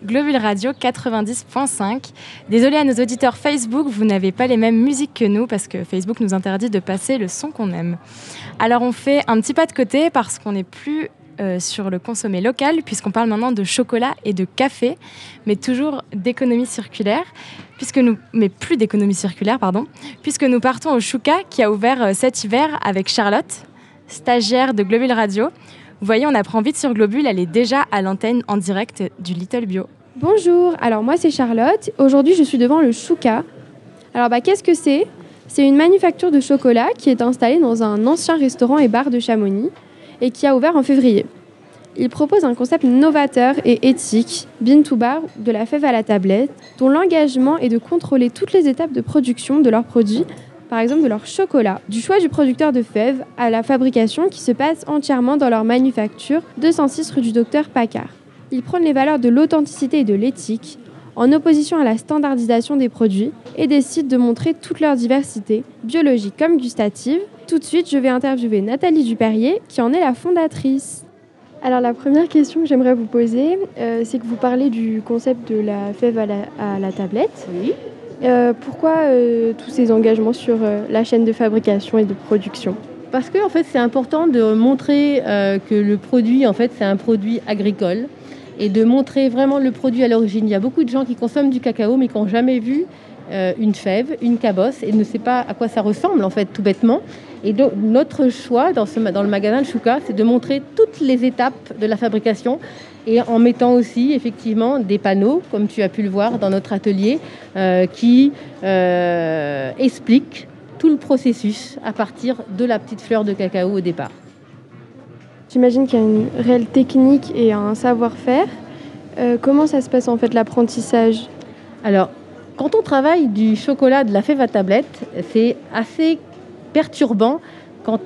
Globule Radio 90.5. Désolé à nos auditeurs Facebook, vous n'avez pas les mêmes musiques que nous parce que Facebook nous interdit de passer le son qu'on aime. Alors on fait un petit pas de côté parce qu'on n'est plus sur le consommé local puisqu'on parle maintenant de chocolat et de café, mais toujours d'économie circulaire, mais plus d'économie circulaire, puisque nous partons au Chouka qui a ouvert cet hiver avec Charlotte, stagiaire de Globule Radio. Vous voyez, on apprend vite sur Globule, elle est déjà à l'antenne en direct du Little Bio. Bonjour, alors moi c'est Charlotte. Aujourd'hui je suis devant le Chouka. Alors qu'est-ce que c'est ? C'est une manufacture de chocolat qui est installée dans un ancien restaurant et bar de Chamonix et qui a ouvert en février. Il propose un concept novateur et éthique, bean to bar, de la fève à la tablette, dont l'engagement est de contrôler toutes les étapes de production de leurs produits, par exemple de leur chocolat, du choix du producteur de fèves à la fabrication qui se passe entièrement dans leur manufacture 206 rue du Docteur Paccard. Ils prônent les valeurs de l'authenticité et de l'éthique, en opposition à la standardisation des produits, et décident de montrer toute leur diversité, biologique comme gustative. Tout de suite, je vais interviewer Nathalie Duperrier, qui en est la fondatrice. Alors la première question que j'aimerais vous poser, c'est que vous parlez du concept de la fève à la tablette. Oui. Pourquoi tous ces engagements sur la chaîne de fabrication et de production ? Parce que en fait, c'est important de montrer que le produit, en fait, c'est un produit agricole et de montrer vraiment le produit à l'origine. Il y a beaucoup de gens qui consomment du cacao mais qui n'ont jamais vu une fève, une cabosse et ne savent pas à quoi ça ressemble, en fait, tout bêtement. Et donc, notre choix dans le magasin de Chouka, c'est de montrer toutes les étapes de la fabrication et en mettant aussi effectivement des panneaux, comme tu as pu le voir dans notre atelier, qui expliquent tout le processus à partir de la petite fleur de cacao au départ. J'imagine qu'il y a une réelle technique et un savoir-faire. Comment ça se passe en fait l'apprentissage ? Alors, quand on travaille du chocolat de la fève à tablette, c'est assez perturbant parce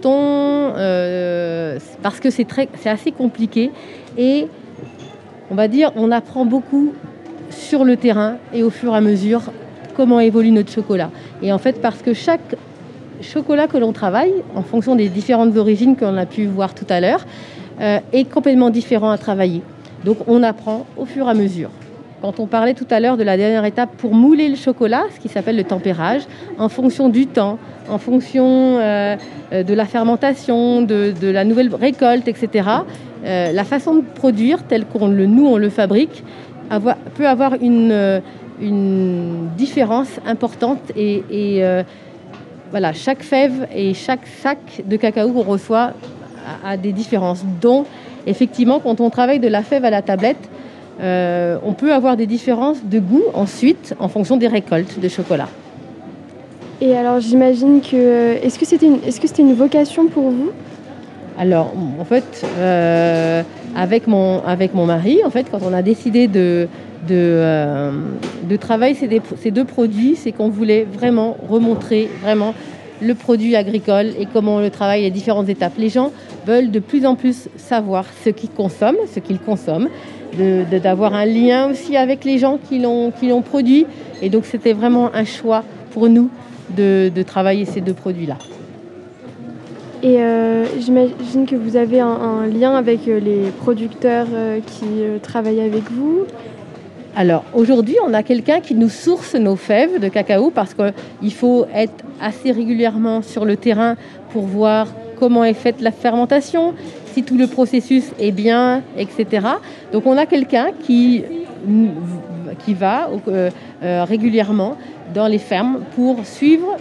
que c'est assez compliqué et on va dire on apprend beaucoup sur le terrain et au fur et à mesure comment évolue notre chocolat. Et en fait, parce que chaque chocolat que l'on travaille, en fonction des différentes origines qu'on a pu voir tout à l'heure, est complètement différent à travailler. Donc on apprend au fur et à mesure. Quand on parlait tout à l'heure de la dernière étape pour mouler le chocolat, ce qui s'appelle le tempérage, en fonction du temps, en fonction de la fermentation, de la nouvelle récolte, etc., la façon de produire, telle qu'on le fabrique, peut avoir une différence importante et voilà, chaque fève et chaque sac de cacao qu'on reçoit a des différences. Donc, effectivement, quand on travaille de la fève à la tablette, on peut avoir des différences de goût ensuite en fonction des récoltes de chocolat. Et alors j'imagine que... Est-ce que c'était une vocation pour vous ? Alors en fait, avec mon mari, en fait, quand on a décidé de travailler ces deux produits, c'est qu'on voulait vraiment remontrer vraiment le produit agricole et comment on le travaille, les différentes étapes. Les gens veulent de plus en plus savoir ce qu'ils consomment, d'avoir un lien aussi avec les gens qui l'ont produit. Et donc c'était vraiment un choix pour nous de travailler ces deux produits-là. Et j'imagine que vous avez un lien avec les producteurs qui travaillent avec vous. Alors aujourd'hui, on a quelqu'un qui nous source nos fèves de cacao parce qu'il faut être assez régulièrement sur le terrain pour voir comment est faite la fermentation, si tout le processus est bien, etc. Donc on a quelqu'un qui va régulièrement dans les fermes pour suivre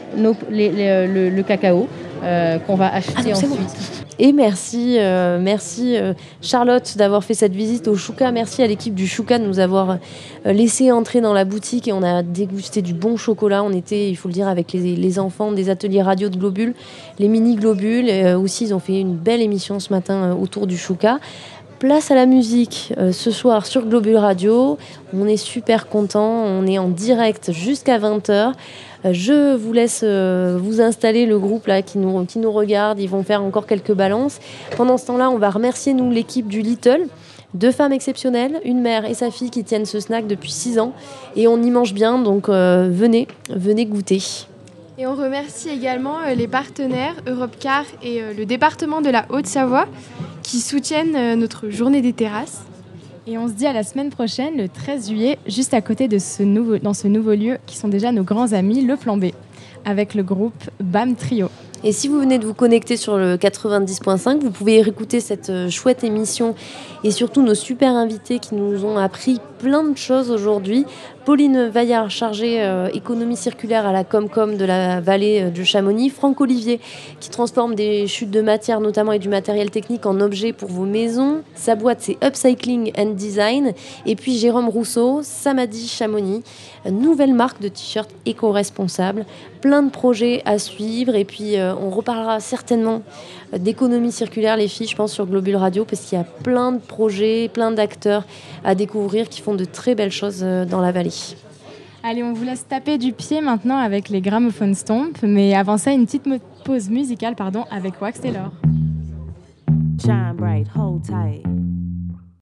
le cacao qu'on va acheter ensuite. Et merci Charlotte d'avoir fait cette visite au Chouka. Merci à l'équipe du Chouka de nous avoir laissé entrer dans la boutique et on a dégusté du bon chocolat. On était, il faut le dire, avec les enfants des ateliers radio de Globule, les mini-globules. Aussi, ils ont fait une belle émission ce matin autour du Chouka. Place à la musique ce soir sur Globule Radio. On est super contents. On est en direct jusqu'à 20h. Je vous laisse vous installer le groupe là, qui nous regarde. Ils vont faire encore quelques balances. Pendant ce temps-là, on va remercier nous l'équipe du Little. 2 femmes exceptionnelles, une mère et sa fille qui tiennent ce snack depuis 6 ans. Et on y mange bien, donc venez goûter. Et on remercie également les partenaires Europcar et le département de la Haute-Savoie qui soutiennent notre journée des terrasses. Et on se dit à la semaine prochaine, le 13 juillet, juste à côté de dans ce nouveau lieu, qui sont déjà nos grands amis, le Plan B, avec le groupe BAM Trio. Et si vous venez de vous connecter sur le 90.5, vous pouvez réécouter cette chouette émission et surtout nos super invités qui nous ont appris plein de choses aujourd'hui. Pauline Vaillard, chargée économie circulaire à la Comcom de la vallée de Chamonix. Franck Olivier, qui transforme des chutes de matière notamment et du matériel technique en objets pour vos maisons. Sa boîte, c'est Upcycling and Design. Et puis Jérôme Rousseau, Samadi Chamonix, nouvelle marque de t-shirts éco-responsables. Plein de projets à suivre. Et puis on reparlera certainement d'économie circulaire, les filles, je pense, sur Globule Radio, parce qu'il y a plein de projets, plein d'acteurs à découvrir qui font de très belles choses dans la vallée. Allez, on vous laisse taper du pied maintenant avec les Gramophone Stomp, mais avant ça, une petite pause musicale avec Wax Taylor. Shine bright, hold tight.